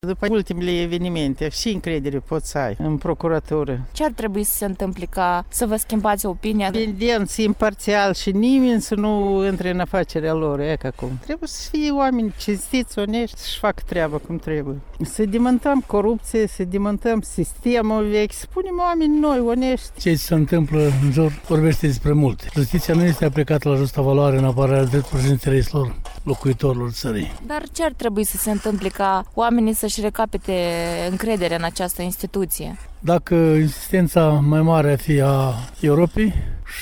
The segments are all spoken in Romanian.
După ultimele evenimente, și încredere poți să ai în procuratură. Ce ar trebui să se întâmple ca să vă schimbați opinia? Independenți, imparțial și nimeni să nu intre în afacerea lor, e ca acum. Trebuie să fie oameni cinstiți, onești, să-și facă treaba cum trebuie. Să demontăm corupție, să demontăm sistemul vechi, să punem oameni noi, onești. Ce se întâmplă în jur vorbește despre multe. Justiția nu este aplicată la justa valoare în apărarea drepturilor și intereselor locuitorilor țării. Dar ce ar trebui să se întâmple ca oamenii să-și recapete încrederea în această instituție? Dacă insistența mai mare ar fi a Europei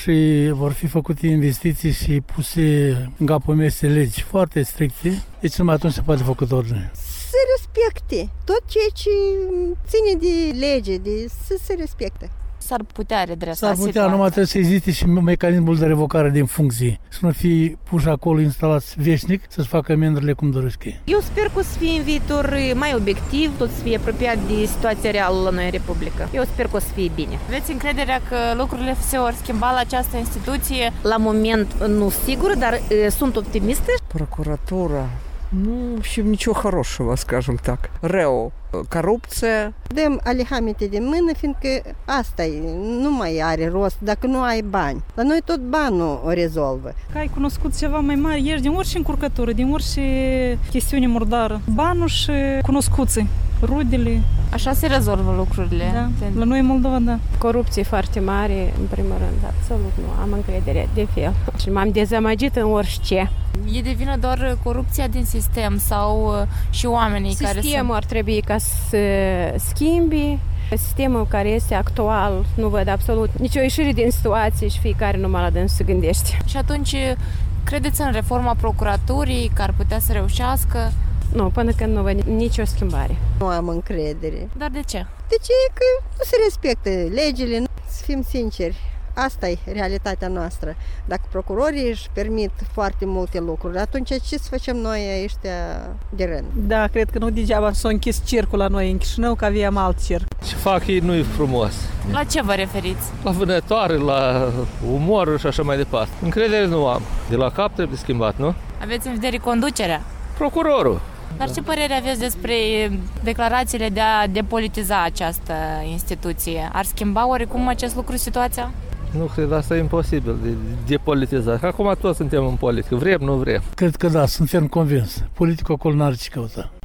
și vor fi făcute investiții și puse în capul mese legi foarte stricte, deci numai atunci se poate făcut ordine. Să respecte tot ceea ce ține de lege, să se respecte. S-ar putea redresa situația. S-ar putea, numai trebuie să existe și mecanismul de revocare din funcție. Să nu fie puși acolo instalați veșnic, să-și facă amendările cum doresc ei. Eu sper că o să fie în viitor mai obiectiv, tot să fie apropiat de situația reală la noi în Republică. Eu sper că o să fie bine. Aveți încrederea că lucrurile se vor schimba la această instituție? La moment nu sigur, dar sunt optimistă. Прокуратура. Ну, в общем, ничего хорошего, скажем так. Rău, corupție. Dăm alihamite de mână, fiindcă asta e, nu mai are rost dacă nu ai bani. La noi tot banul o rezolvă. Că ai cunoscut ceva mai mare, ieși din orice încurcătură, din orice chestiune murdară. Banul și cunoscuții, rudele. Așa se rezolvă lucrurile. Da. La noi în Moldova, da. Corupție foarte mare, în primul rând, absolut nu am încredere de fel. Și m-am dezamăgit în orice. E de vină doar corupția din sistem sau și oamenii care sunt? Sistemul ar trebui ca să schimbi. Sistemul care este actual, nu văd absolut nicio ieșire din situație și fiecare numai la dânsul se gândește. Și atunci, credeți în reforma procuraturii, că ar putea să reușească? Nu, până când nu văd nicio schimbare. Nu am încredere. Dar de ce? De ce? Că nu se respectă legile, să fim sinceri. Asta e realitatea noastră. Dacă procurorii își permit foarte multe lucruri, atunci ce să facem noi ăștia de rând? Da, cred că nu degeaba s-a închis cercul la noi în Chișinău, că aveam alt cerc. Ce fac ei nu e frumos. La ce vă referiți? La vânătoare, la umor și așa mai departe. Încredere nu am. De la cap trebuie schimbat, nu? Aveți în vedere conducerea? Procurorul. Dar ce părere aveți despre declarațiile de a depolitiza această instituție? Ar schimba oricum acest lucru situația? Nu cred, asta e imposibil de depolitizat. Acum toți suntem în politică, vrem, nu vrem. Cred că da, sunt ferm convins. Politicul acolo n-are ce căuta.